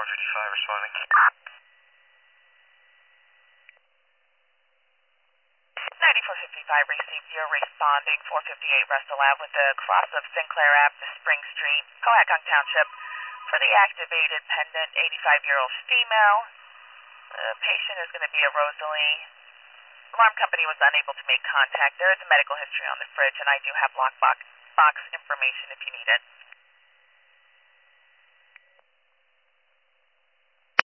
455 responding. 9455 received. You're responding 458 Russell Ave with the cross of Sinclair Ave to Spring Street, Cohasset Township, for the activated pendant 85-year-old female. The patient is going to be a Rosalie. Alarm company was unable to make contact. There is a medical history on the fridge, and I do have lockbox information if you need it.